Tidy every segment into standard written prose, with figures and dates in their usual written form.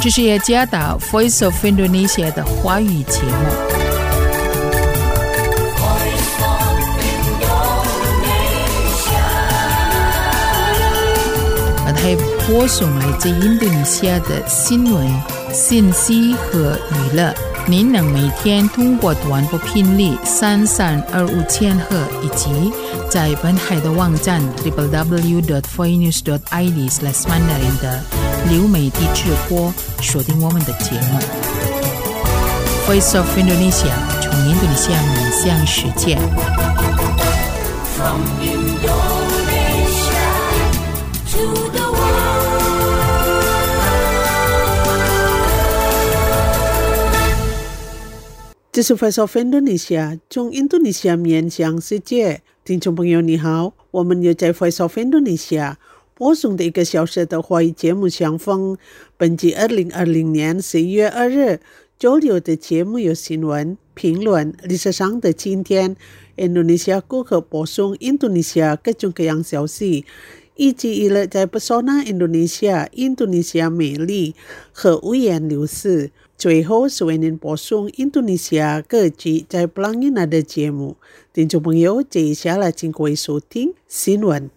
这是雅加达 Voice of Indonesia 的华语节目。它播送来自印度尼西亚的新闻、信息和娱乐。您能每天通过短波频率3325千赫以及在本台的网站 www.voinews.id/mandarin 的流媒体直播收听我们的节目。Voice of Indonesia 从印度尼西亚面向世界。From Indonesia to the 这是 Voice of Indonesia 从印度尼西亚面向世界。听众朋友你好，我们又在 Voice of Indonesia 播送的1个小时的华语节目相逢。本季2020年11月2日周六的节目有新闻、评论、历史上的今天、印度尼西亚顾客播送印度尼西亚各种各样消息，以及娱乐在 Pesona Indonesia 印度尼西亚美丽和五颜六色。最后是为您播送印度尼西亚各地在Pelangina的节目。听众朋友，接下来请各位收听新闻。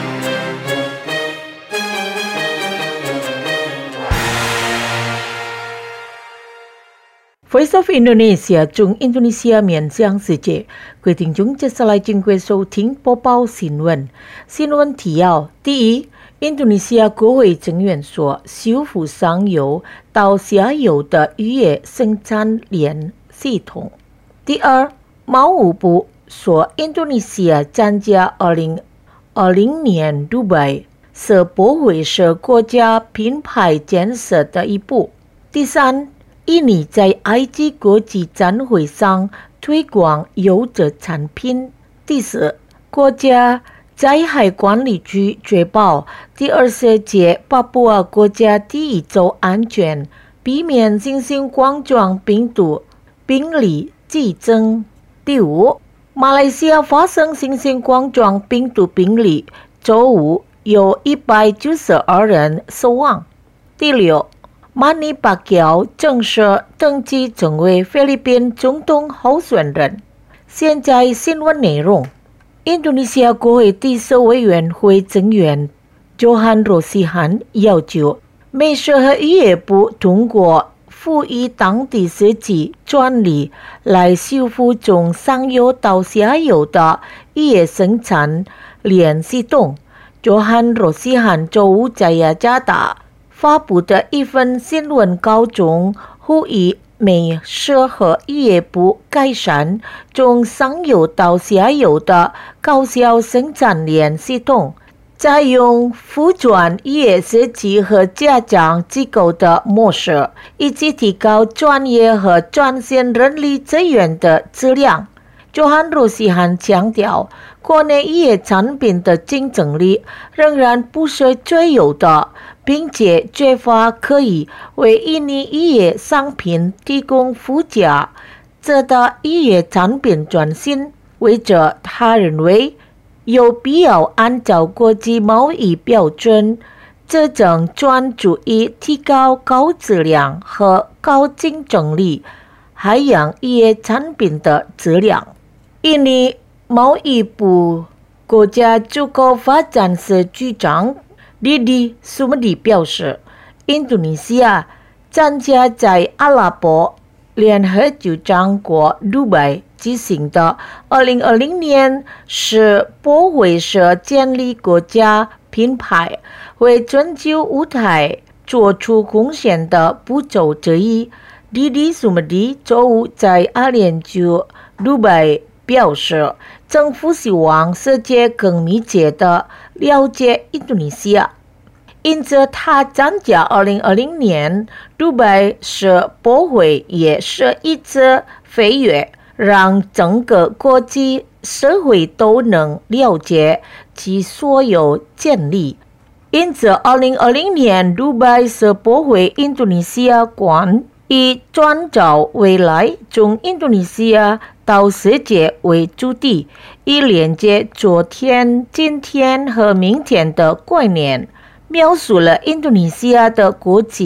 Voice of Indonesia 从印度尼西亚面向世界，各位听众接下来请各位收听播报新闻。新闻提要：第一，印度尼西亚国会成员说修复上游到下游的渔业生产链系统。第二，贸务部说印度尼西亚参加2020年杜拜世博会是国家品牌建设的一步。第三，印尼在埃及国际展会上推广优质产品。第四，国家灾害管理局确保第20届巴布亚国家第一州安全，避免新型冠状病毒病例激增。第五，马来西亚发生新型冠状病毒病例，周五有192人死亡。第六，曼尼巴乔正式登记成为菲律宾总统候选人。现在新闻内容。印度尼西亚国会第10委员会成员 Johan Rosihan 要求美食和渔业部通过赋予当地设计专利来修复从上游到下游的渔业生产链系统。Johan Rosihan 周五在雅加达发布的一份新闻稿中呼吁美食和渔业部改善从上游到下游的高效生产链系统，采用复转渔业设计和家长机构的模式，以及提高专业和专线人力资源的质量。Johan Rosihan 强调，国内渔业产品的竞争力仍然不是最优的，并且缺乏可以为印尼渔业商品提供附加值的渔业产品转型。为此，他认为有必要按照国际贸易标准，这正专注于提高高质量和高竞争力海洋渔业产品的质量。印尼贸易部国家出口发展司局长Didi Sumedi 表示，印度尼西亚参加在阿拉伯联合酋长国杜拜举行的2020年世博会是建立国家品牌为全球舞台做出贡献的步骤之一。Didi Sumedi 周五在阿联酋杜拜表示，政府希望世界更密切地了解印度尼西亚，因此他参加2020年杜拜世博会也是一次飞跃，让整个国际社会都能了解其所有潜力。因此2020年杜拜世博会印度尼西亚馆以创造未来从印度尼西亚到世界为主题，以连接昨天、今天和明天的概念，描述了印度尼西亚的国际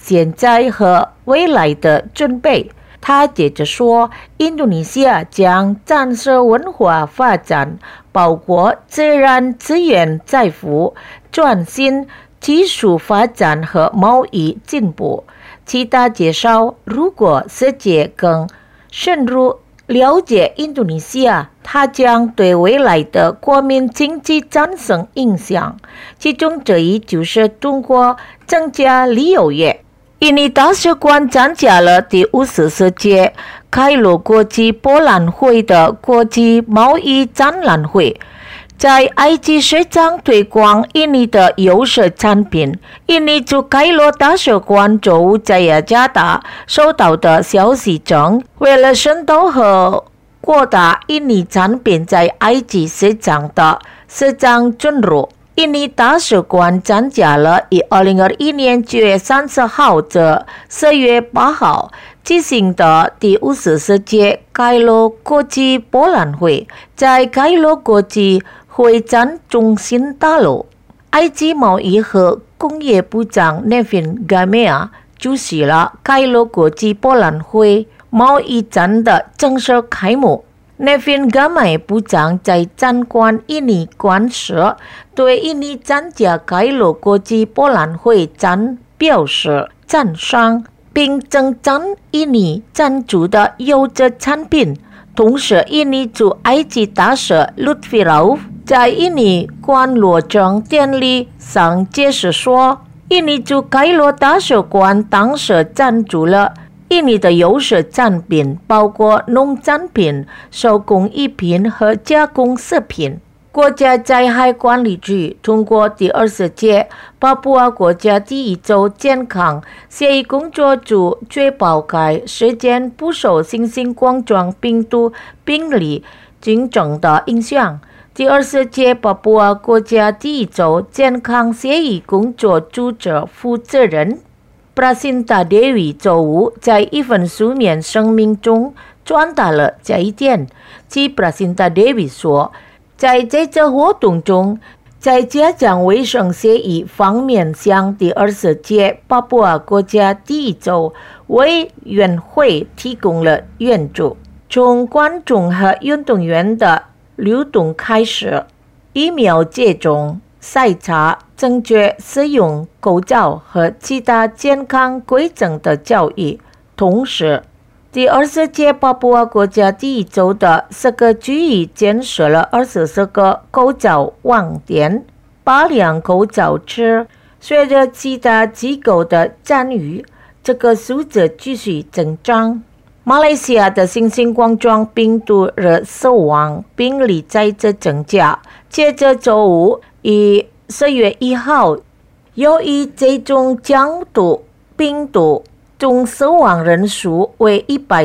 现在和未来的准备。他接着说，印度尼西亚将战胜文化发展，包括自然资源财富、创新、技术发展和贸易进步。其他介绍，如果世界更深入了解印度尼西亚，它将对未来的国民经济产生影响，其中之一就是通过增加旅游业。印尼大使馆参加了第54届开罗国际博览会的国际贸易展览会，在埃及市场推广印尼的优势产品。印尼驻开罗大使馆周五在雅加达收到的消息称，为了渗透和扩大印尼产品在埃及市场的市场准入，印尼大使馆参加了以2021年9月30号至4月8号进行的第54届开罗国际博览会，在开罗国际会展中心大楼。埃及贸易和工业部长 Nevin Gamea 出席了开罗国际博览会贸易展的正式开幕。Nevin Gamea 部长在参观印尼馆时，对印尼参加开罗国际博览会展表示赞赏，并称赞印尼赞助的优质产品。同时，印尼驻埃及大使 Lutfi Rauf 在印尼馆落成典礼上解释说，印尼驻开罗大使馆当时赞助了印尼的优势产品，包括农产品、手工艺品和加工食品。国家灾害管理局通过第20届巴布亚国家第1州健康协议工作组，确保该事件不受新型冠状病毒病例竞争的影响。第20届巴布亚国家第1州健康协议工作组的负责人Prasinta Dewi 周五在一份书面声明中传达了这一点。其 Prasinta Dewi 说，在这次活动中，在加强卫生协议方面向第20届巴布亚国家第1州委员会提供了援助，从观众和运动员的流动开始，疫苗接种、筛查、正确使用口罩和其他健康规则的教育。同时，第20届巴布亚国家第1州的10个区域建设了24个口罩网点、8辆口罩车。随着其他机构的参与，这个数字继续增长。马来西亚的新型冠状病毒的死亡病例再次增加。接着周五，以4月1号，由于这种降毒病毒，总死亡人数为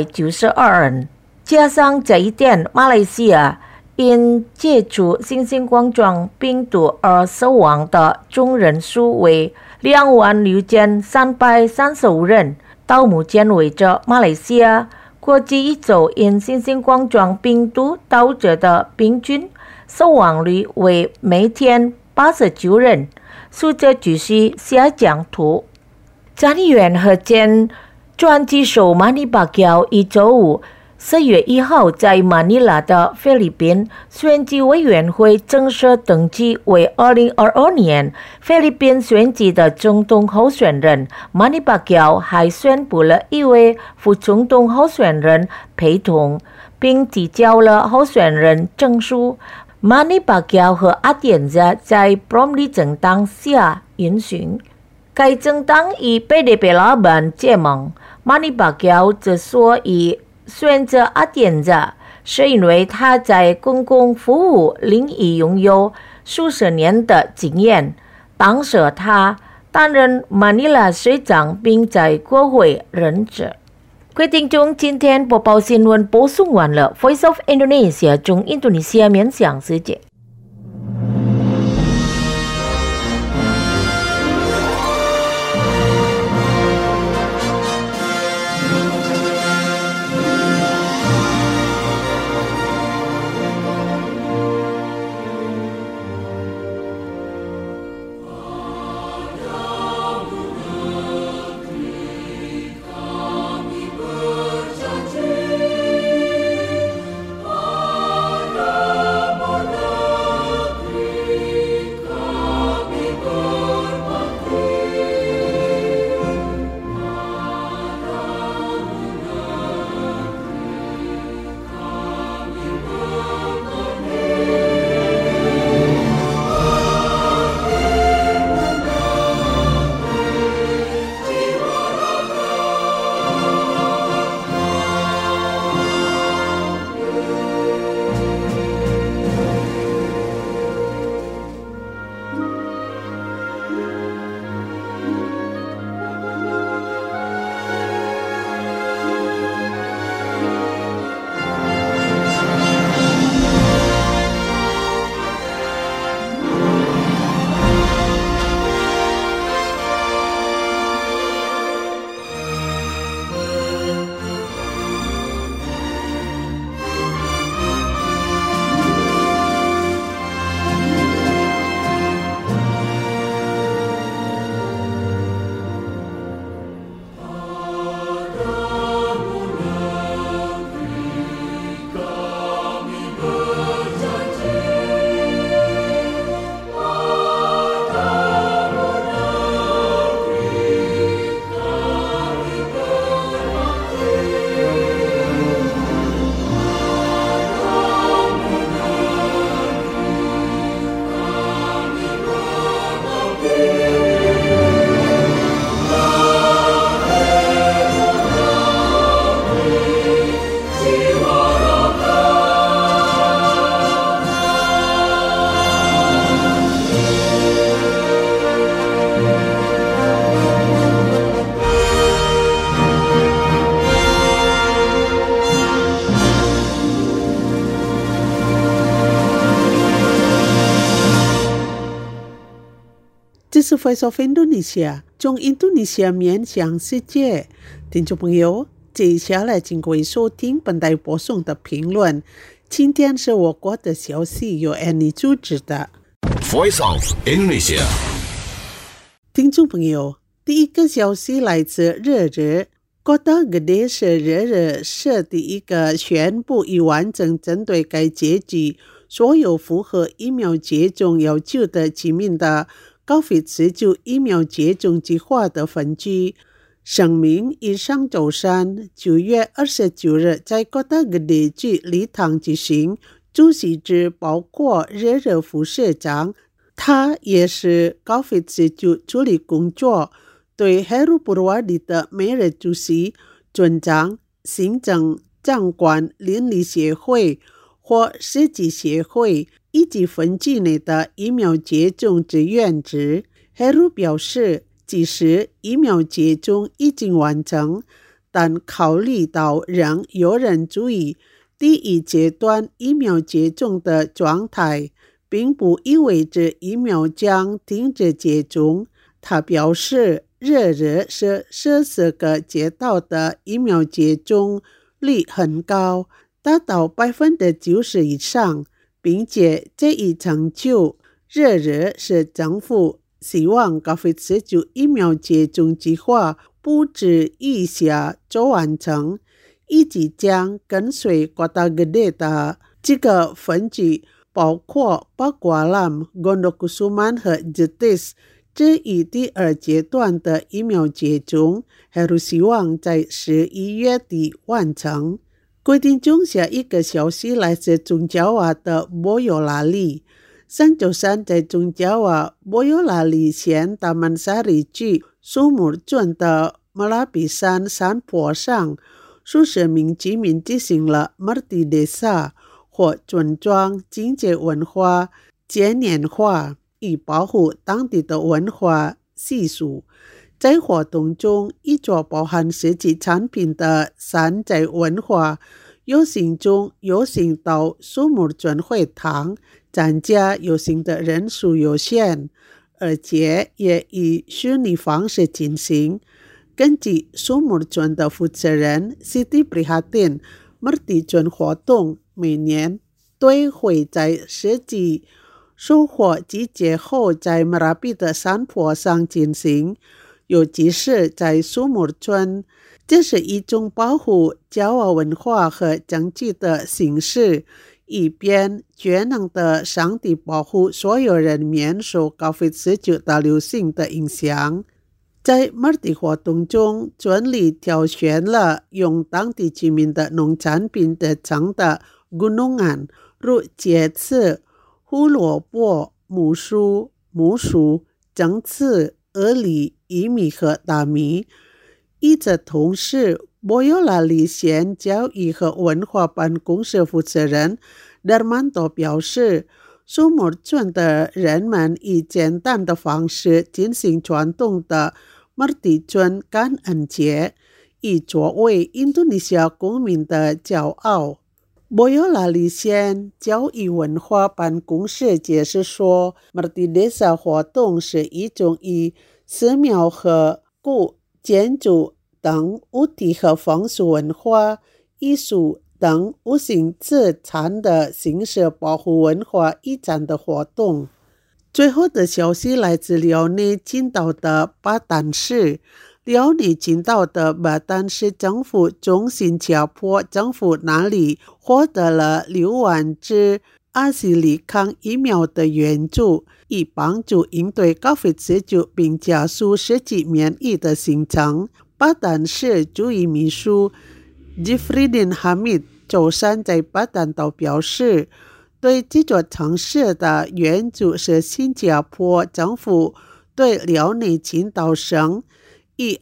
192人。加上这一点，马来西亚因接触新型冠状病毒而死亡的总人数为26335人。到目前为止，马来西亚过去1周因新型冠状病毒导致的平均死亡率为每天89人，数字继续下降图。参议员和前专机手马尼巴乔一周五4月1号在马尼拉的菲律宾选举委员会正式登记为2022年菲律宾选举的总统候选人。马尼巴乔还宣布了一位副总统候选人陪同，并提交了候选人证书。马尼巴乔和阿典扎在 Bromley 政党下运行，该政党与 PDP 老板结盟。马尼巴乔之所以选择阿典扎，是因为他在公共服务领域拥有数十年的经验。当时他担任马尼拉市长，并在国会任职。各位听众，今天播报新闻播送完了。Voice of Indonesia 中印度尼西亚面向世界。 是 Voice of Indonesia 中印度尼西亚面向世界。听众朋友，接下来请各位收听本台播送的评论。今天是我国的消息，由 Annie 主持的。 Voice of Indonesia。 听众朋友，第一个消息来自热热。Kota Gede 是热热市第一个宣布已完成针对该阶级所有符合疫苗接种要求的居民的COVID-19疫苗接种计划的分区。声明于上周三9月29日在 Kota Gede 区礼堂举行，出席之包括热热副市长，他也是 COVID-19处理工作对 Heru Purwadi 的每日主席、尊长、行政长官、邻里协会或设计协会以及分区内的疫苗接种志愿者。Heru 表示，即使疫苗接种已经完成，但考虑到仍有人注意第一阶段疫苗接种的状态，并不意味着疫苗将停止接种。他表示，热热是14个街道的疫苗接种率很高，达到90%以上，并且这一成就，热热是政府希望 COVID-19 疫苗接种计划不止一下就完成，以及将跟随 Kota Gede 的这个分区，包括 Pakualam、Gondokusuman 和 Jetis。这一第二阶段的疫苗接种，Heru希望在11月底完成。规定中下一个消息来自中爪哇的Boyolali。上周三在中爪哇Boyolali县达曼沙里区苏木镇的马拉比山山坡上，数十名居民进行了 Merti Desa 或村庄经济文化嘉年华，以保护当地的文化习俗。在活动中，一座包含实际产品的山寨文化游行中游行到苏木村会堂，参加游行的人数有限，而且也以虚拟方式进行。根据苏木村的负责人 Siti Prihatin， Merti村活动每年都会在实际收获季节后在马拉比的山坡上进行，尤其是在苏木村，这是一种保护爪哇文化和经济的形式，以便全能的上帝保护所有人免受 COVID-19 大流行的影响。在 Merti 活动中，村里挑选了用当地居民的农产品得成的 gunungan， 如芥子、胡萝卜、木薯、橙子、鹅梨、薏米和大米。与此同时，Boyolali县教育和文化办公室负责人 Darmanto 表示，苏木村的人们以简单的方式进行传统的 Merti 村感恩节，以作为印度尼西亚公民的骄傲。Boyolali 县教育文化办公室解释说， Merti Desa 活动是一种以寺庙和古建筑等物体和风俗文化、艺术等无形资产的形式保护文化遗产的活动。最后的消息来自辽宁青岛的巴丹市。辽宁青岛的巴丹市政府从新加坡政府那里获得了6万支阿斯利康疫苗的援助，以帮助应对 COVID-19 并加速实际免疫的形成。巴丹市主任秘书 Jifridin Hamid 周三在巴丹岛表示，对这座城市的援助是新加坡政府对辽宁青岛省以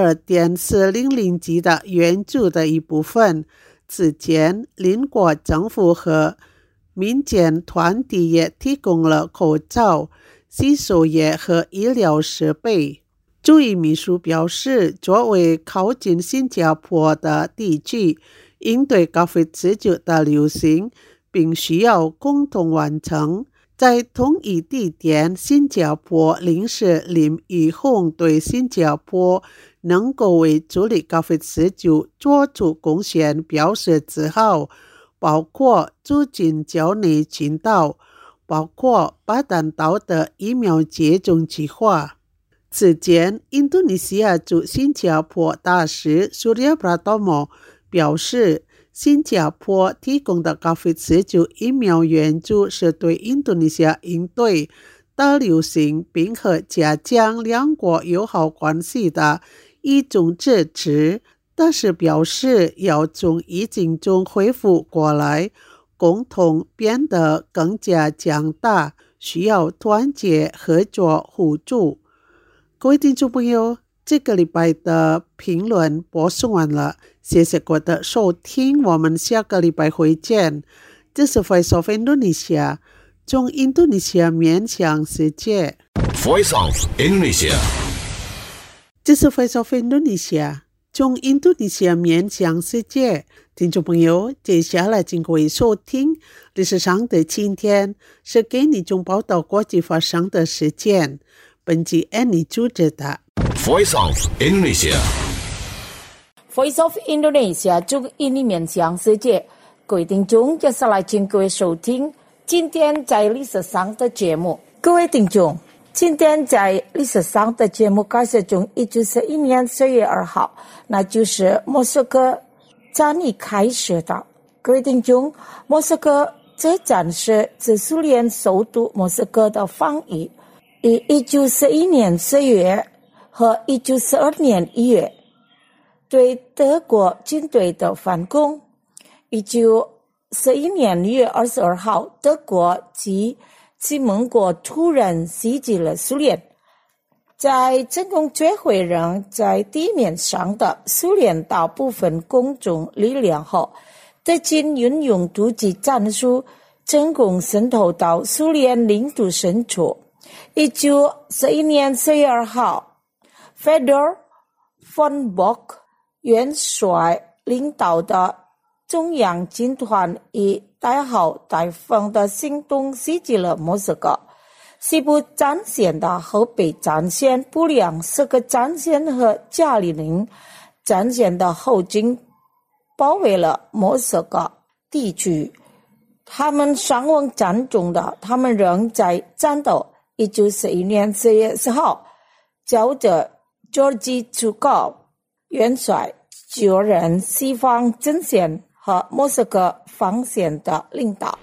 22.400级的援助的一部分。此前，邻国政府和民间团体也提供了口罩、洗手液和医疗设备。驻意秘书表示，作为靠近新加坡的地区，应对 COVID-19 的流行，并需要共同完成在同一地点，新加坡临时林义宏对新加坡能够为处理高飞持久做出贡献表示自豪，包括促进境内群岛，包括巴丹岛的疫苗接种计划。此前，印度尼西亚驻新加坡大使Surya Pratomo表示，新加坡提供的高飞持久疫苗援助是对印度尼西亚应对大流行并和加强两国友好关系的一种支持，但是表示要从疫情中恢复过来，共同变得更加强大，需要团结合作互助。各位听众朋友，这个礼拜的评论播送完了，谢谢各位的收听，我们下个礼拜会见。这是 Voice of Indonesia， 从印度尼西亚面向世界。 Voice of Indonesia， 这是 Voice of Indonesia， 从印度尼西亚面向世界。听众朋友，接下来请各位收听历史上的今天，是给你中报道国际发生的事件。本集Annie主持的 Voice of Indonesia， Voice of Indonesia 从印尼面向世界，各位听众，接下来请各位收听今天在历史上的节目。各位听众，今天在历史上的节目开始从1941年4月2号，那就是莫斯科战役开始的。各位听众，莫斯科这战是自苏联首都莫斯科的防御，于1941年4月和1942年1月对德国军队的反攻。1941年1月22号，德国及其盟国突然袭击了苏联，在成功摧毁人在地面上的苏联大部分空中力量后，德军运用突击战术，成功渗透到苏联领土深处。1941年4月2号，Fedor von Bock 元帅领导的中央军团以代号台风的行动袭击了莫斯科。西部战线的后备战线、布良斯克战线和加里宁战线的后军包围了莫斯科地区，他们伤亡惨重的，他们仍在战斗。1941年4月10号，叫着 Georgy Zhukov 元帅就任西方阵线和莫斯科防线的领导。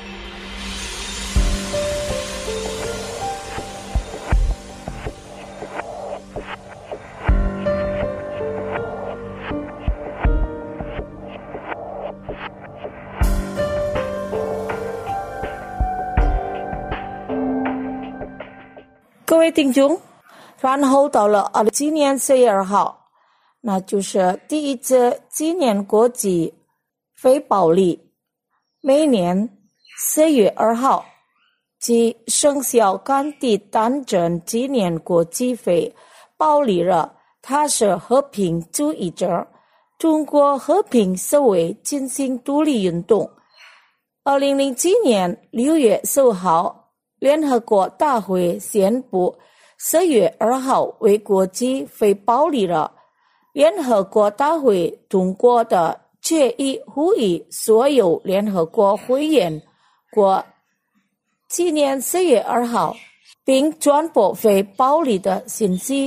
各位听众，然后到了2017年4月2号，那就是第一次纪念国际非暴力。每年4月2号，即生肖甘地诞生纪念国际非暴力日，他是和平主义者，通过和平思维进行独立运动。2007年6月15号，联合国大会宣布4月2号为国际非暴力日。联合国大会通过的决议呼吁所有联合国会员国纪念4月2号，并传播非暴力的信息。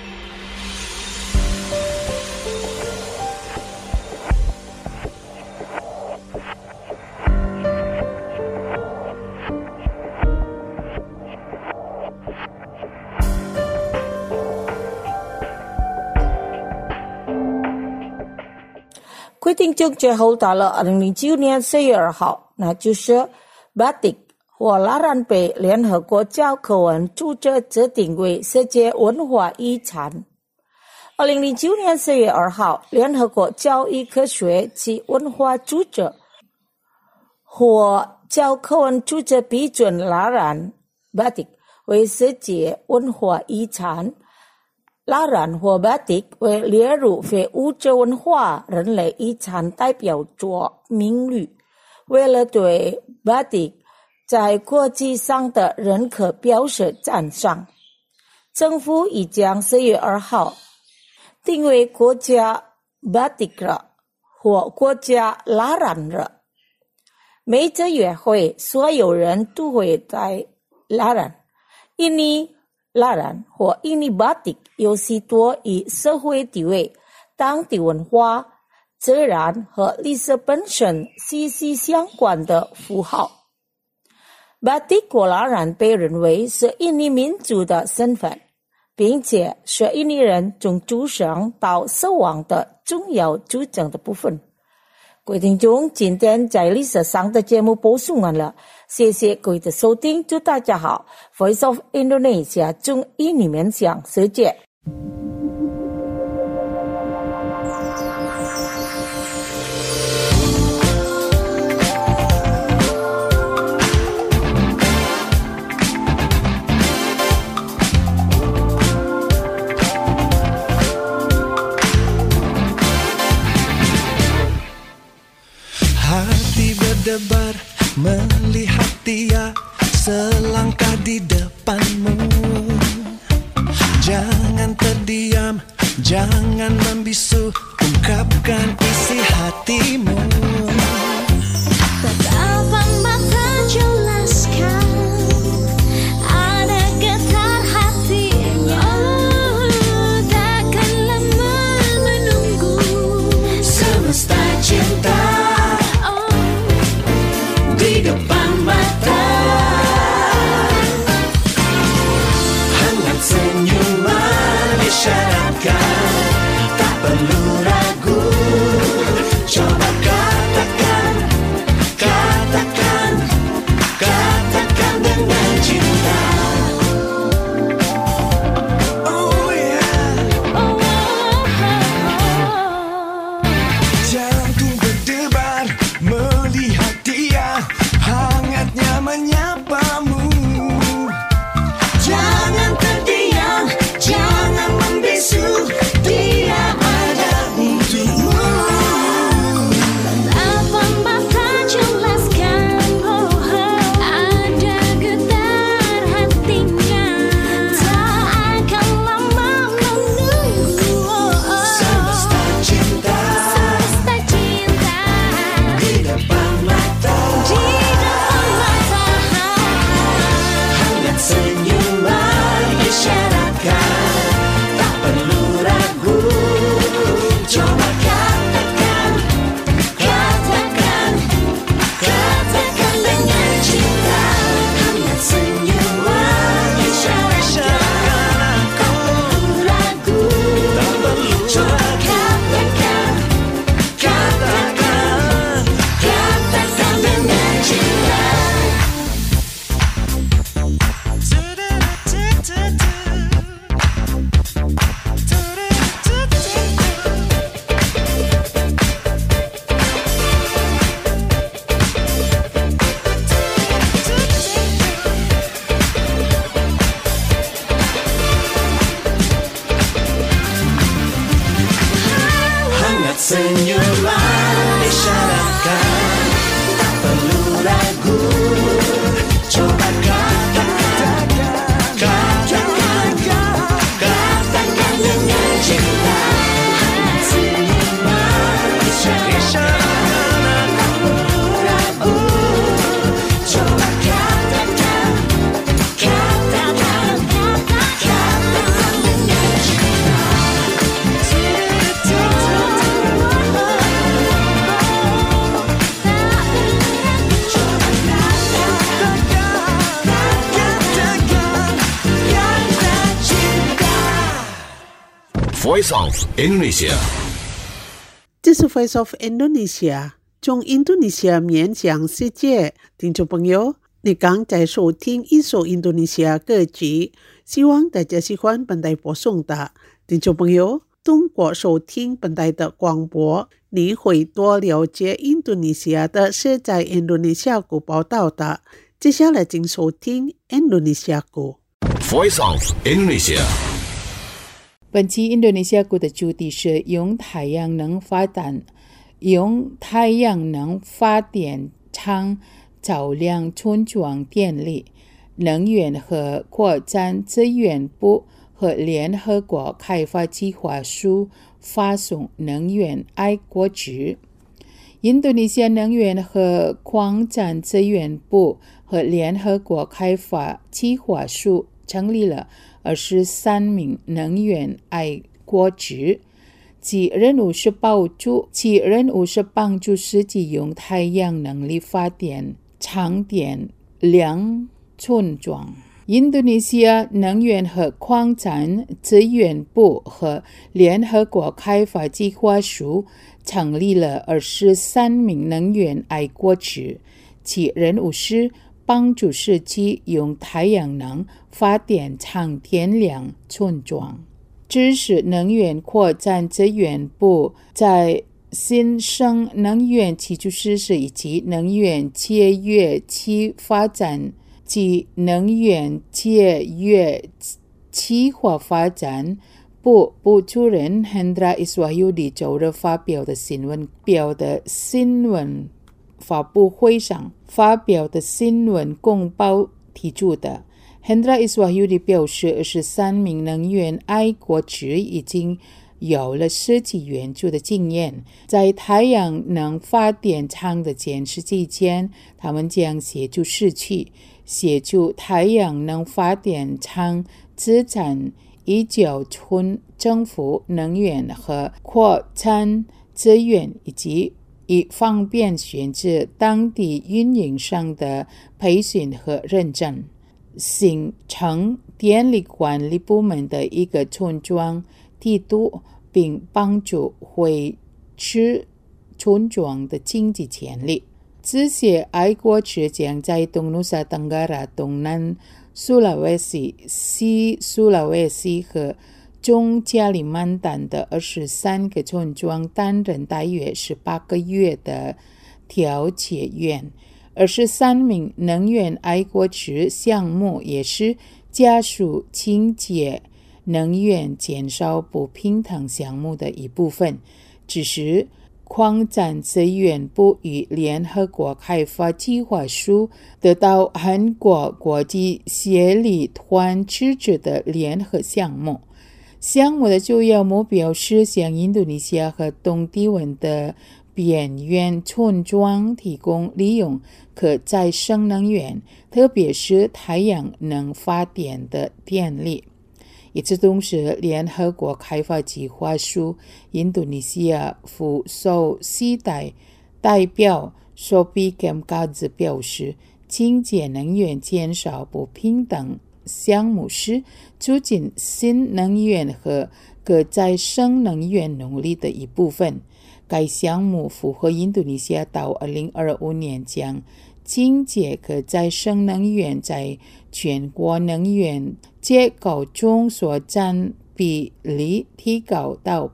规定就最后到了2009年4月2号，那就是 Batik 或拉染被联合国教科文组织指定为世界文化遗产。2009年4月2号，联合国教育科学及文化组织或教科文组织批准拉染 Batik 为世界文化遗产。拉染或 Batik 为列入非物质文化人类遗产代表作名录。为了对 Batik 在国际上的认可标识站上，政府已将4月2号定为国家 Batik 了或国家拉染了。每次约会，所有人都会在拉染、印尼拉染或印尼 Batik 有许多以社会地位、当地文化、自然和历史本身息息相关的符号。Batik 或拉染被认为是印尼民族的身份，并且是印尼人从出生到死亡的重要组成的部分。各位听众，今天在历史上的节目播送完了，谢谢各位的收听，祝大家好。Voice of Indonesia 中印尼面向世界。 Hati berdebar melihat dia selangkah di depanmu. Jangan terdiam, jangan membisu, ungkapkan isi hatimu. Tatapan mata jelaskan, ada getar hatinya. Takkan lama menunggu semesta cinta di depan mata. Hangat senyuman isyaratkan, tak perlu ragu. Coba katakan, katakan, katakan dengan cinta. Oh yeah. Jantung berdebar melihat dia, hangatnya menyapamu. Jangan terdiam, jangan membisu, dia ada untukmu. Tatapan mata jelaskan, ada getar hatinya. Tak akan lama menunggu. Semesta cinta Semesta cinta di depan mata. di depan mata. Hangat senyuman isyaratkan, tak perlu ragu. Coba katakan, katakan, katakan dengan cinta. Hangat senyuman isyaratkan, tak perlu ragu. Coba katakan, katakan, katakan dengan cinta. Hangat senyuman isyaratkan, tak perlu ragu. Coba katakan, katakan, katakan dengan cinta. Hangat senyuman isyaratkan, tak perlu ragu. Coba katakan, katakan, katakan dengan cinta. Voice of Indonesia。 这是 Voice of Indonesia， 从印度尼西亚面向世界。听众朋友，你刚在收听一首印度尼西亚歌曲，希望大家喜欢本台播送的。听众朋友，通过收听本台的广播，你会多了解印度尼西亚的事在印度尼西亚国报道的。接下来请收听印度尼西亚国。 Voice of Indonesia。 本期印度尼西亚国的主题是用太阳能发电厂照亮村庄电力。能源和扩展资源部和联合国开发计划署发送能源爱国值。印度尼西亚能源和矿产资源部和联合国开发计划署成立了23名能源爱国值，其任务是帮助实际用太阳能力发电长电量村庄。印度尼西亚能源和矿产资源部和联合国开发计划署成立了23名能源爱国值，其任务是帮助实际用太阳能发电长电量村庄。支持能源扩展资源部在新生能源基础设施以及能源节约期发展及能源节约计划发展部部主任 Hendra Iswahyudi 周日发表的新闻发布会上发表的新闻公报提出的。Hendra Iswahyudi 表示，23名能源爱国值已经有了实际援助的经验，在太阳能发电厂的建设期间，他们将协助市区协助太阳能发电厂资产移交村政府能源和扩产资源，以方便选择当地运营商的培训和认证。形成电力管理部门的一个村庄地图，并帮助维持村庄的经济潜力。这些爱国值将在东努沙登加拉、东南苏拉威西、西苏拉威西和中加里曼丹的23个村庄担任大约18个月的调解员。23名能源爱国值项目也是加速清洁能源减少不平等项目的一部分。只是矿产资源部与联合国开发计划署得到韩国国际协力团支持的联合项目。项目的主要目标是向印度尼西亚和东帝汶的边缘村庄提供利用可再生能源，特别是太阳能发电的电力。与此同时，联合国开发计划署印度尼西亚副首席代表Sophie Kemkadze 表示，清洁能源减少不平等项目是促进新能源和可再生能源努力的一部分。该项目符合印度尼西亚到2025年将清洁可再生能源在全国能源结构中所占比例提高到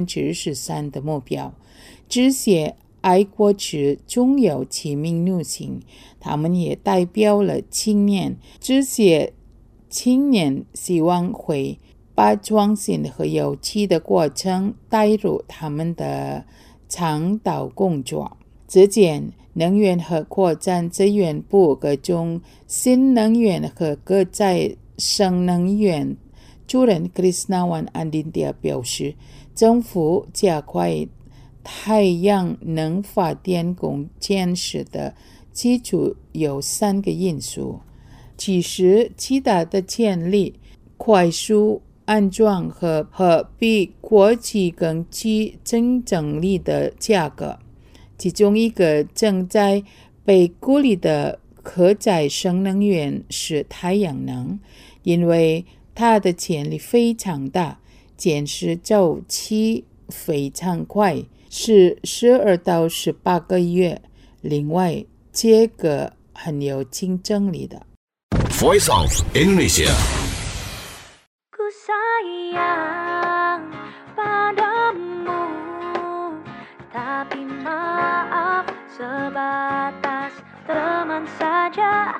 23% 的目标。这些爱国值中有7名女性，她们也代表了青年。这些青年希望会把创新和有趣的过程带入他们的倡导工作。之前，能源和扩展资源部各种新能源和可再生能源主任 Krishnawan Aditya 表示，政府加快太阳能发电建设的基础有3个因素。其实其他的潜力快速安装和比国际更具竞争力的价格。其中一个正在被鼓励的可再生能源是太阳能，因为它的潜力非常大，建设周期非常快，是12到18个月。另外，这个很有竞争力的。 Voice of Indonesia. Ku sayang padamu, tapi maaf sebatas teman saja.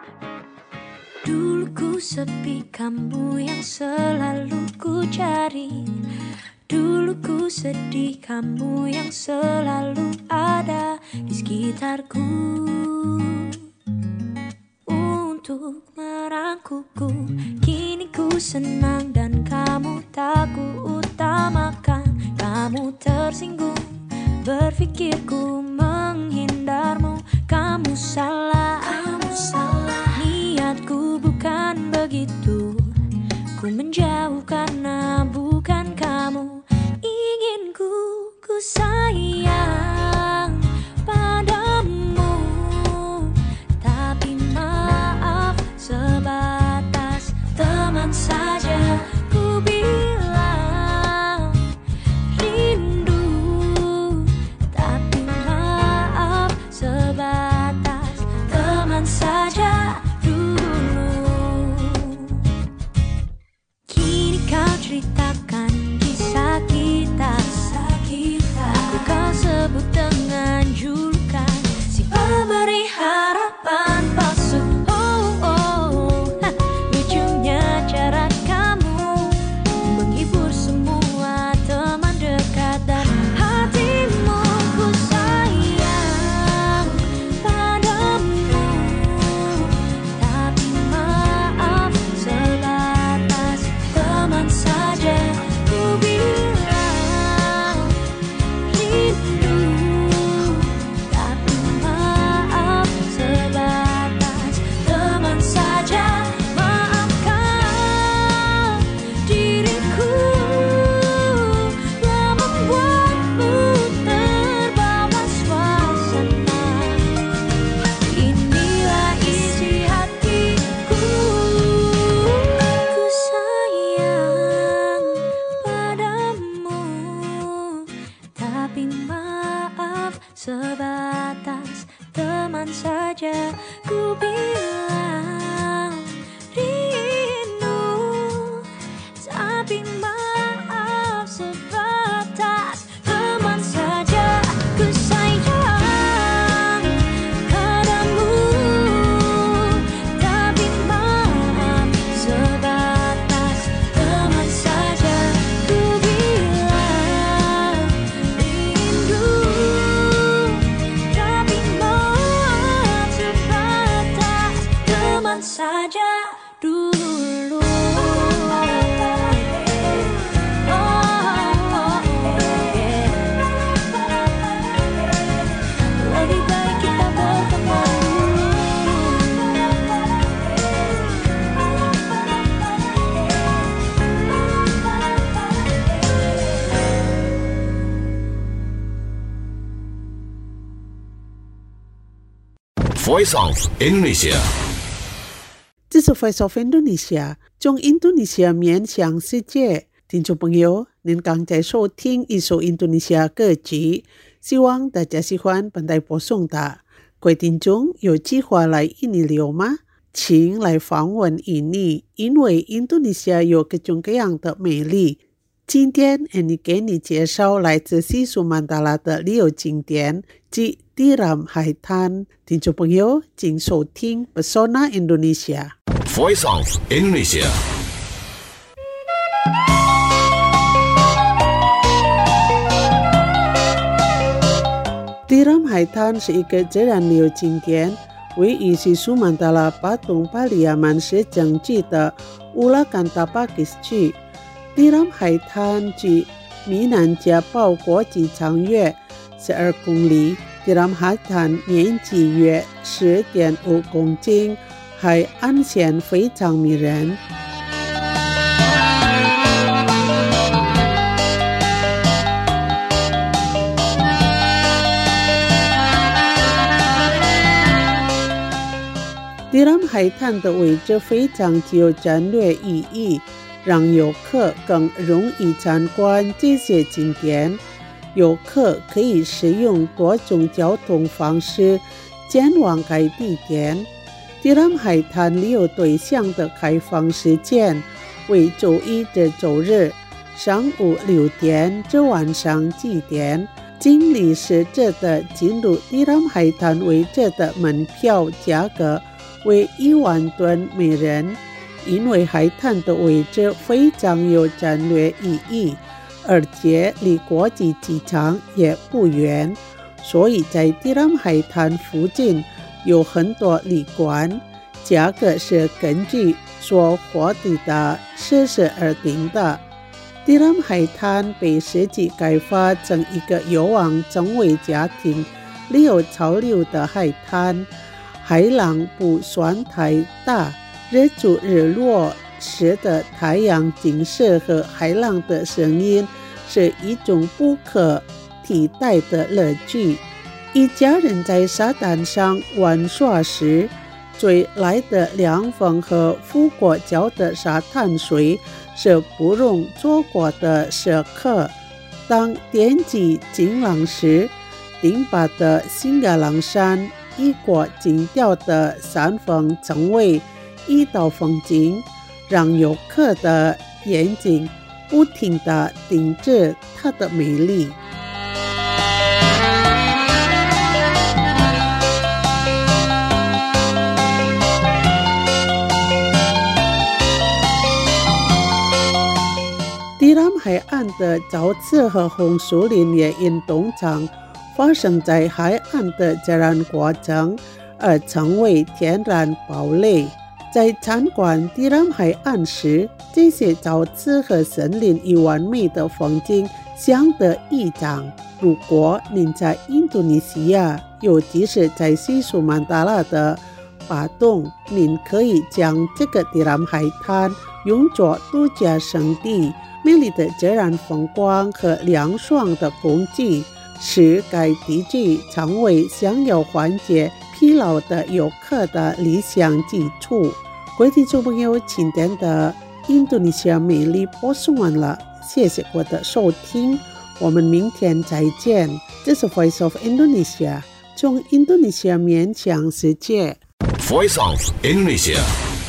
Dulu ku sepi, kamu yang selalu ku cari. Dulu ku sedih, kamu yang selalu ada di sekitarku. untuk merangkulku. Kini ku senang dan kamu tak ku utamakan. Kamu tersinggung, berpikirku menghindarmu. Kamu salah, niatku bukan begitu. Ku menjauh karena bukan kamu inginku. Ku sayang padamu, tapi maaf sebatas teman saja. Ku bilang rindu, tapi maaf sebatas teman saja dulu. Kini kau ceritakan kisah kita. Aku kau sebut dengan julukan si pemberi harapan palsu. Lucunya cara kamu menghibur semua teman dekat dan hatimu. Ku sayang padamu, tapi maaf sebatas teman saja. Ku bilang rindu, tapi maaf sebatas teman saja. Maafkan diriku telah membuatmu terbawa suasana. Inilah isi hatiku. Ku sayang padamu, tapi maaf sebatas teman saja. Ku bilang rindu, tapi maaf sebatas teman saja. Ku sayang padamu, tapi maaf sebatas teman saja. Ku bilang rindu, tapi maaf sebatas teman saja dulu. Lebih baik kita berteman dulu. Voice of Indonesia. 这是 Voice of Indonesia 中印度尼西亚面向世界。听众朋友，您刚才收听一首印度尼西亚歌曲，希望大家喜欢本台播送的。各位听众有计划来印尼旅游吗？请来访问印尼，因为印度尼西亚有各种各样的美丽。今天Annie给你介绍来自西苏曼达拉的旅游景点及Tiram海滩。听众朋友，请收听 Pesona Indonesia。 Voice of Indonesia. Tiram海滩是一个自然旅游景点，位于西苏曼达拉巴东巴利亚曼市整区的乌拉干达巴基斯区。Tiram海滩距米南加鲍国际长约12公里。Tiram海滩面积约10.5公顷，海岸线非常迷人。Tiram海滩的位置非常具有战略意义，让游客更容易参观这些景点。游客可以使用多种交通方式前往该地点。Tiram海滩旅游对象的开放时间为周一至周日上午6点至晚上7点。经历时者的进入Tiram海滩位置的门票价格为1万吨每人。因为海滩的位置非常有战略意义，而且离国际机场也不远，所以在Tiram海滩附近有很多旅馆。 价格是根据所获得的设施而定的。迪兰海滩被设计开发成一个有望成为家庭旅游潮流的海滩，海浪不算太大，日出日落时的太阳景色和海浪的声音是一种不可替代的乐趣。一家人在沙滩上玩耍时，追来的凉风和复过脚的沙滩水是不容错过的时刻。当天气晴朗时，顶拔的新亚朗山一过静调的山峰成为一道风景，让游客的眼睛不停地盯着它的美丽。迪兰海岸的沼泽和红树林也因通常发生在海岸的自然过程而成为天然堡垒。在参观迪兰海岸时，这些沼泽和森林以完美的风景相得益彰。如果您在印度尼西亚，尤其是在西苏曼答腊的巴东，您可以将这个迪兰海滩用作度假胜地。美丽的自然风光和凉爽的空气使该地区成为想要缓解疲劳的游客的理想基础。各位听众朋友，今天的印度尼西亚美丽播送完了，谢谢各位的收听，我们明天再见。这是 Voice of Indonesia， 从印度尼西亚面向世界。 Voice of Indonesia.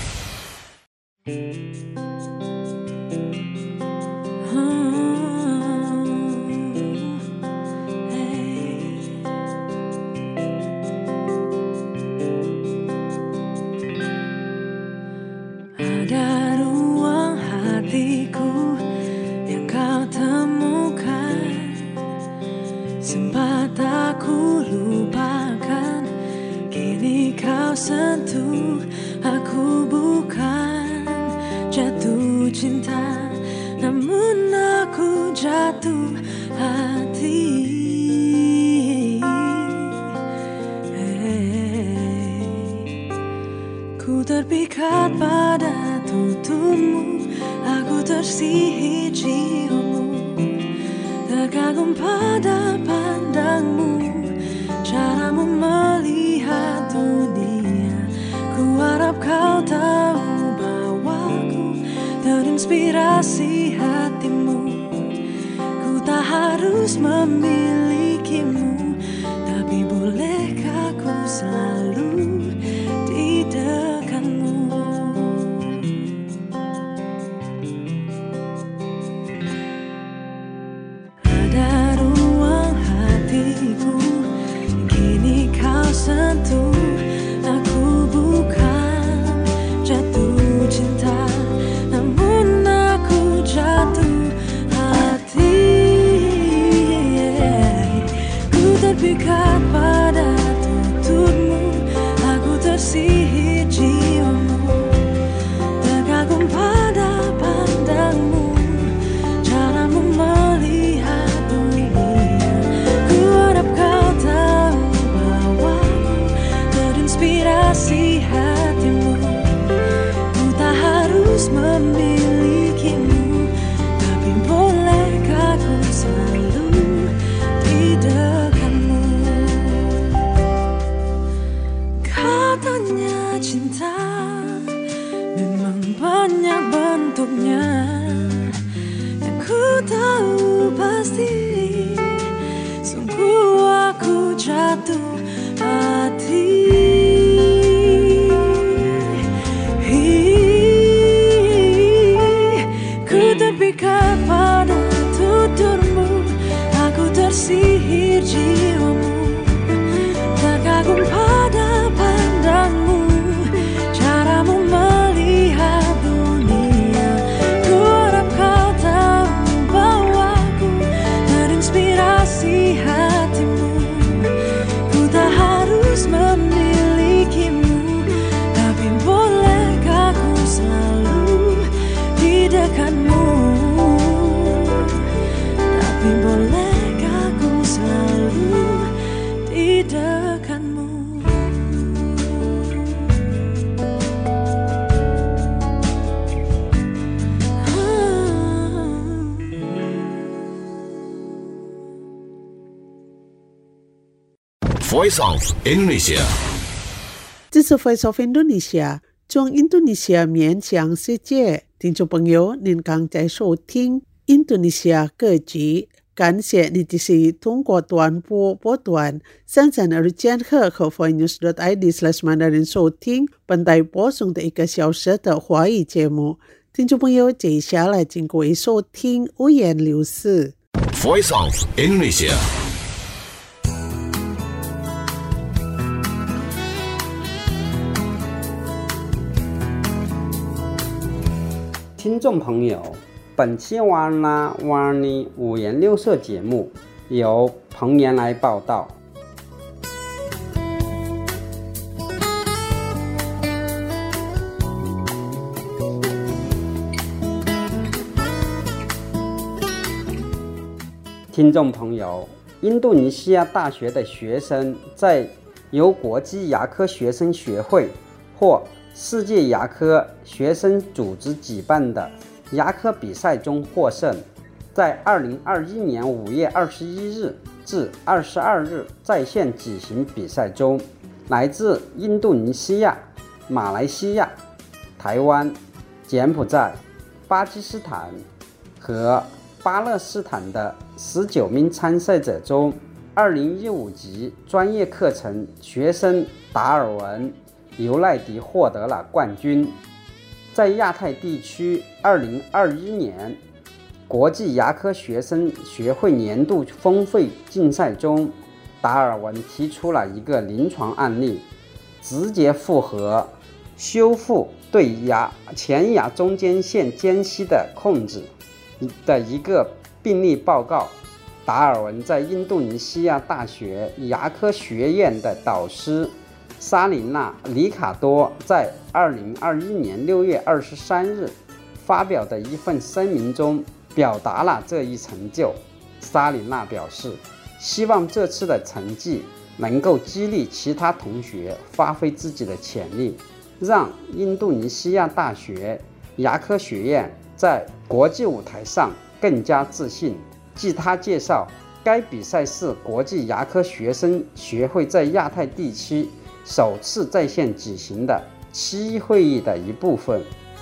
Ada ruang hatiku yang kau temukan, sempat aku lupakan, kini kau sentuh. Aku bukan jatuh cinta, namun aku jatuh hati. Ku terpikat pada tuturmu, aku tersihir ciummu, terkagum pada pandangmu, caramu melihat dunia. Ku harap kau tahu bahwa ku terinspirasi hatimu. Ku tak harus memilikimu, tapi bolehkah ku selalu di dekatmu. Ada ruang hatiku, kini kau sentuh. Aku bukan jatuh cinta, namun aku jatuh hati. Ku terpikat pada tuturmu, aku tersihir jiwamu, terkagum pada pandangmu, caramu melihat dunia. Ku harap kau tahu bahwa ku terinspirasi hatimu. Ku tak harus memilikimu, tapi bolehkah ku selalu di dekatmu. Katanya cinta memang banyak bentuknya, yang ku tahu pasti sungguh aku jatuh hati. Ku terpikat pada tuturmu, aku tersihir jiwamu, terkagum pada pandangmu, caramu melihat dunia. Ku Voice of Indonesia。 这是 Voice of Indonesia 中印度尼西亚面向世界。听众朋友，您刚在收听印度尼西亚歌曲，感谢你继续通过短波波段33间赫和 voinews.id/mandarin 收听本台播送的1个小时的华语节目。听众朋友，接下来请各位收听五言六事。 Voice of Indonesia。 听众朋友，本期瓦拉瓦尼五颜六色节目由彭岩来报道。听众朋友，印度尼西亚大学的学生在由国际牙科学生协会或世界牙科学生组织举办的牙科比赛中获胜，在2021年5月21日至22日在线举行比赛中，来自印度尼西亚、马来西亚、台湾、柬埔寨、巴基斯坦和巴勒斯坦的19名参赛者中，2015级专业课程学生达尔文·尤赖迪获得了冠军。在亚太地区2021年国际牙科学生学会年度峰会竞赛中，达尔文提出了一个临床案例，直接复合修复对前牙中间线间隙的控制的一个病例报告。达尔文在印度尼西亚大学牙科学院的导师沙琳娜·里卡多在2021年6月23日发表的一份声明中表达了这一成就。沙琳娜表示，希望这次的成绩能够激励其他同学发挥自己的潜力，让印度尼西亚大学牙科学院在国际舞台上更加自信。据他介绍，该比赛是国际牙科学生学会在亚太地区首次在线举行的期一会议的一部分。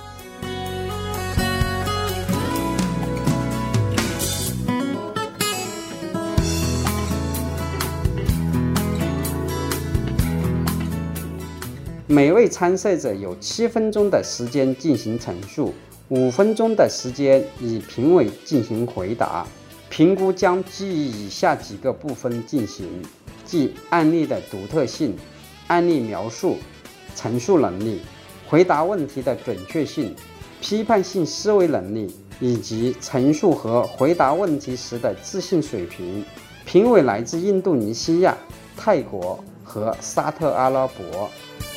每位参赛者有7分钟的时间进行陈述，5分钟的时间以评委进行回答。评估将基于以下几个部分进行，即案例的独特性、案例描述、陈述能力、回答问题的准确性、批判性思维能力以及陈述和回答问题时的自信水平。评委来自印度尼西亚、泰国和沙特阿拉伯。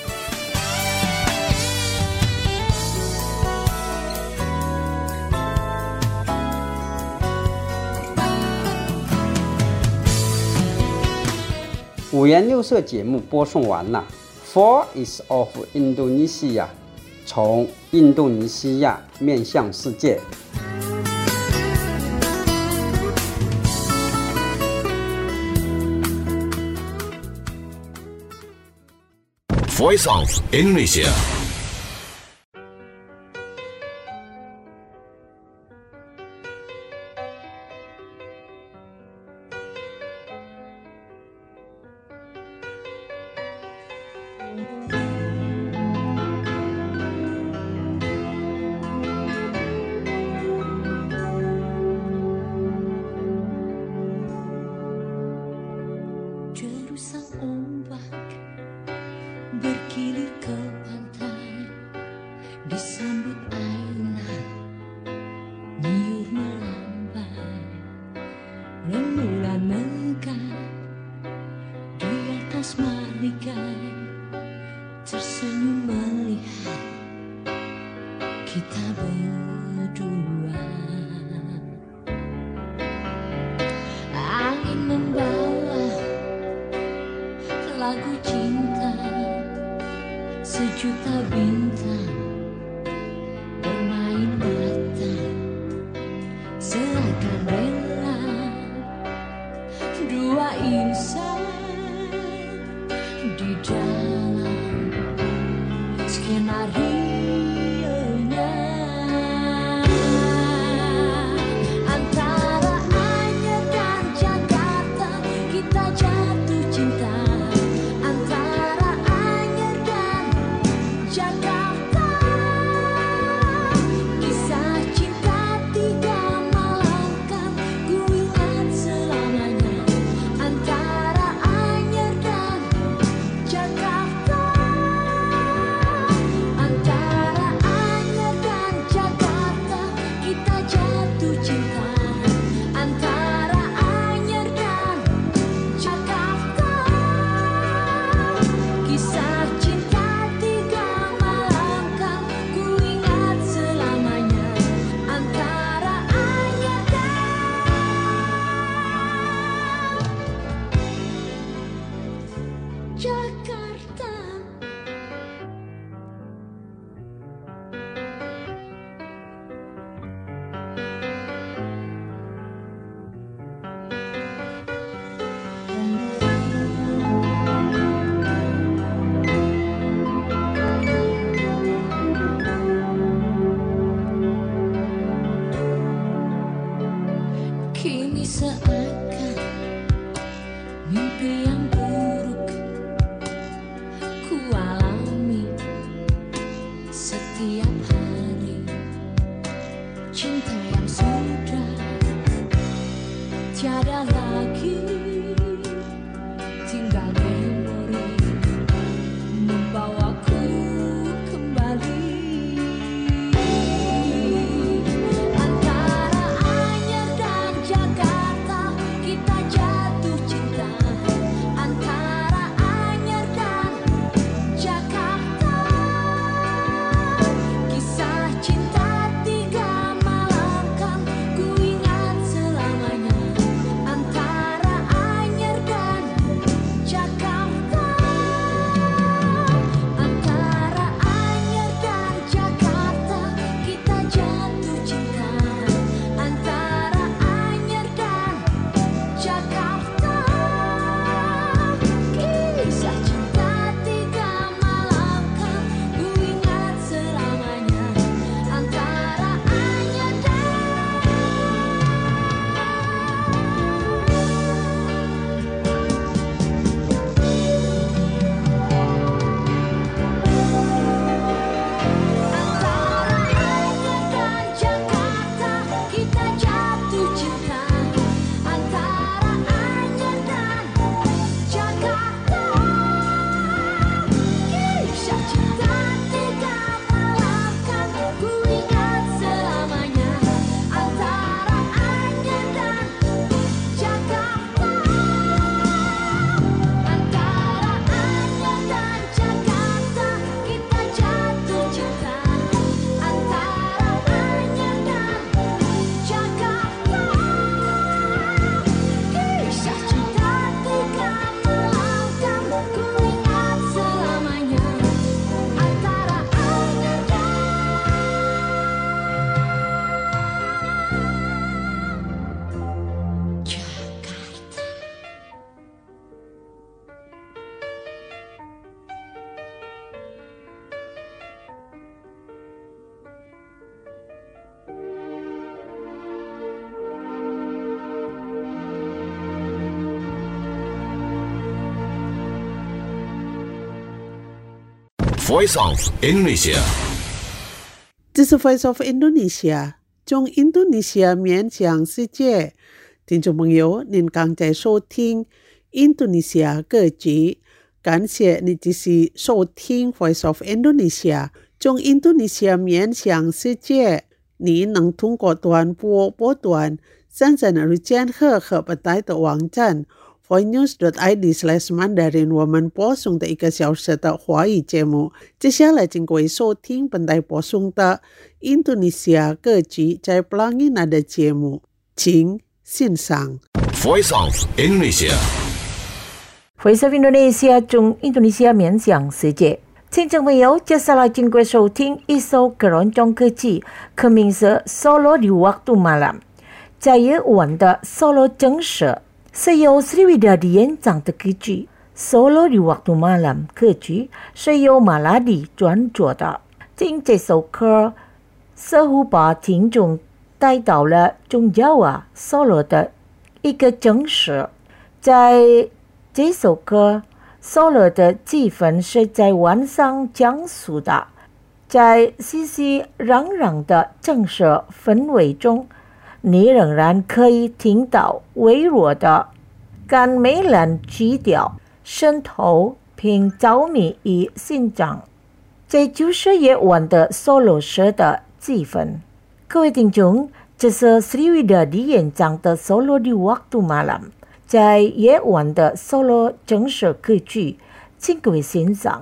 五颜六色节目播送完了。Voice of Indonesia 从印度尼西亚面向世界。 Voice of Indonesia。 Sejuta bintang bermain mata, seakan rela dua insan skenario-nya antara Anyer dan Jakarta kita jatuh cinta antara Anyer dan Jakarta kisah cinta 3 malam kan ku ingat selamanya antara Anyer dan Jakarta antara Anyer dan Jakarta kita jatuh cinta antara Anyer dan Jakarta kisah cinta 3 malam kan ku ingat selamanya antara Anyer dan Jakarta. Kini seakan mimpi yang buruk ku alami setiap hari cinta yang sudah tiada lagi tinggal memori membawaku kembali antara Anyer dan Jakarta kita jatuh cinta antara Anyer dan Jakarta kisah cinta 3 malam kan ku ingat selamanya antara Anyer dan Jakarta antara Anyer dan Jakarta kita jatuh cinta antara Anyer dan Jakarta kisah cinta 3 malam kan ku ingat selamanya antara Anyer dan Jakarta kita jatuh cinta antara Anyer dan Jakarta kisah cinta 3 malam kan ku ingat selamanya antara Anyer dan Jakarta antara Anyer dan Jakarta kita jatuh cinta antara Anyer dan Jakarta kisah cinta 3 malam kan ku ingat selamanya antara Anyer dan Jakarta. Voice of Indonesia. 这是 Voice of Indonesia 中印度尼西亚面向世界。听众朋友，您刚才收听印度尼西亚各集，感谢你继续收听 Voice of Indonesia 中印度尼西亚面向世界。你能通过短波波段三三日间和本台的网站 voinews.id/mandarin 我们播送的1个小时的华语节目。接下来请各位收听本台播送的印度尼西亚各集在 Pelangi Nada 节目，请欣赏。 Voice of Indonesia. Voice of Indonesia 中印度尼西亚面向世界。听众朋友，接下来请各位收听一首keroncong kecil keminse Solo di Waktu Malam， 在夜晚的 Solo 正式是由 Sriwidadi 演唱的歌曲。 Solo di waktu malam歌曲是由马拉蒂创作的。听这首歌似乎把听众带到了宗教solo 的一个真实。在这首歌 solo 的气氛是在晚上讲述的，在熙熙攘攘的正式氛围中，你仍然可以听到微弱的甘美兰曲调渗透并着迷于心脏。这就是夜晚的 solo 时的气氛。各位听众，这是 Sriwidadi 演唱的 solo di waktu malam， 在夜晚的 solo 正式歌曲，请各位欣赏。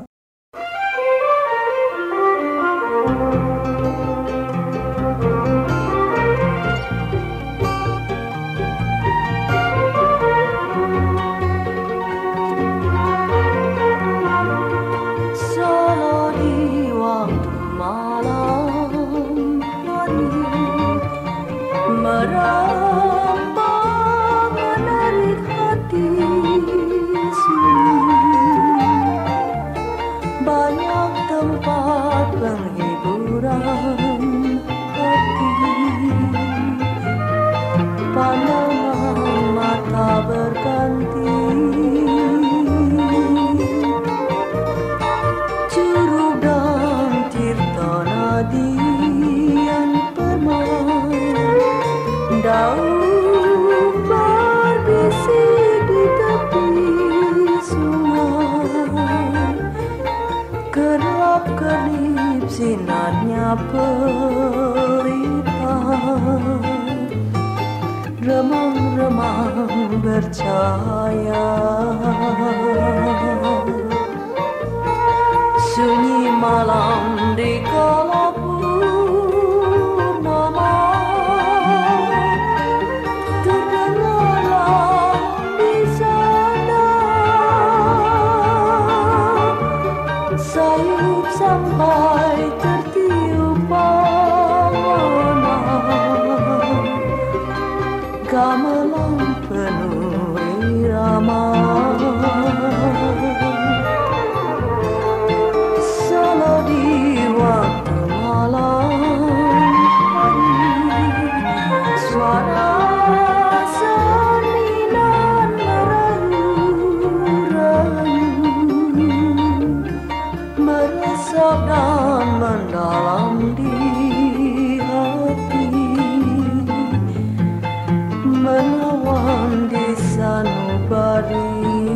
Sinarnya pelita, remang-remang bercahaya, sunyi malam di kala purnama, terdengarlah di sana sayup sampai tertiup panganan, gamelan penuh irama. Solo di waktu malam hari, suara seninan merayu-rayu meresap dan mendalam di hati, menawan di sanubari.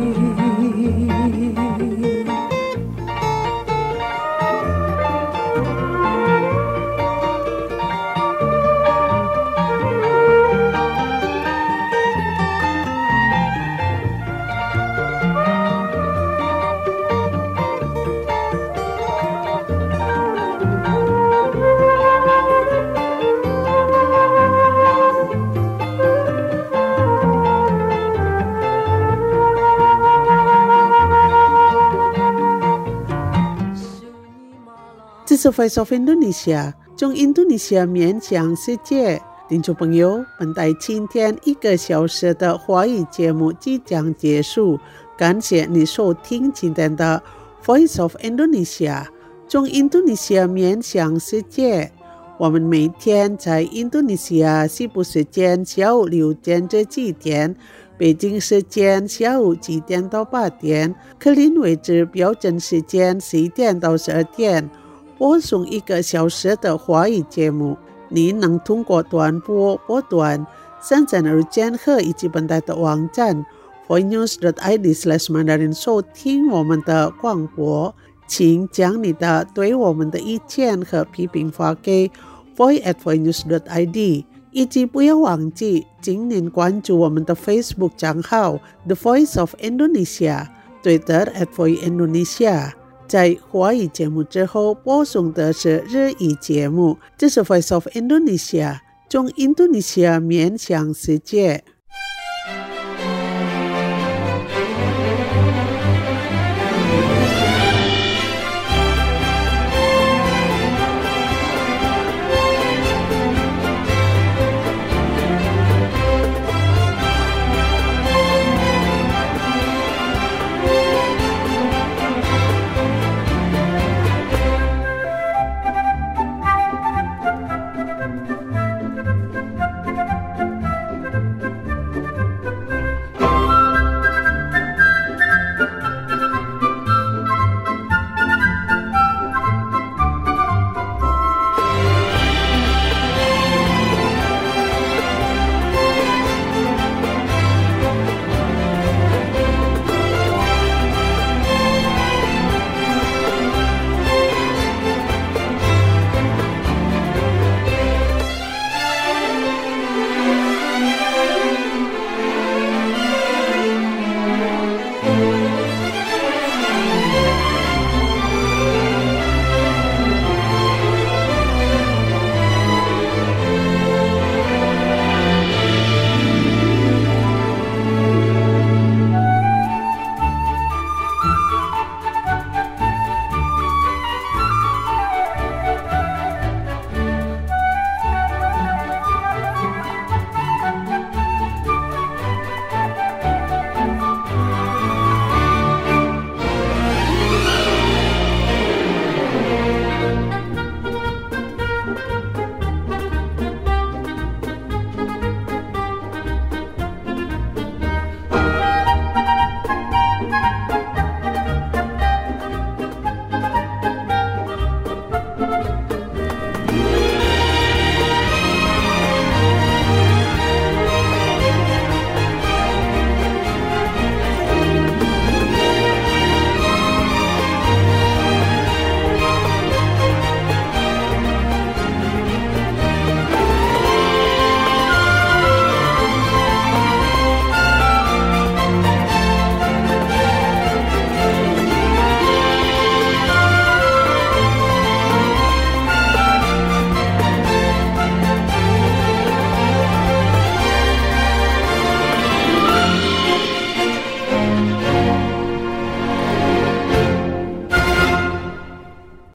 这是 Voice of Indonesia， 从印度尼西亚面向世界。听众朋友，本台今天1个小时的华语节目即将结束，感谢你收听今天的 Voice of Indonesia， 从印度尼西亚面向世界。我们每天在印度尼西亚西部时间下午6点至7点，北京时间下午7点到8点，克林维治标准时间11点到12点。播送1个小时的华语节目，你能通过短波波段、深圳日间和以及本台的网站 voinews.id/mandarin 收听我们的广播。请将你的对我们的意见和批评发给 voice@voinews.id， 以及不要忘记今年关注我们的 Facebook 账号 The Voice of Indonesia， Twitter @voiceindonesia。在华语节目之后播送的是日语节目，这是 Voice of Indonesia， 从印度尼西亚面向世界。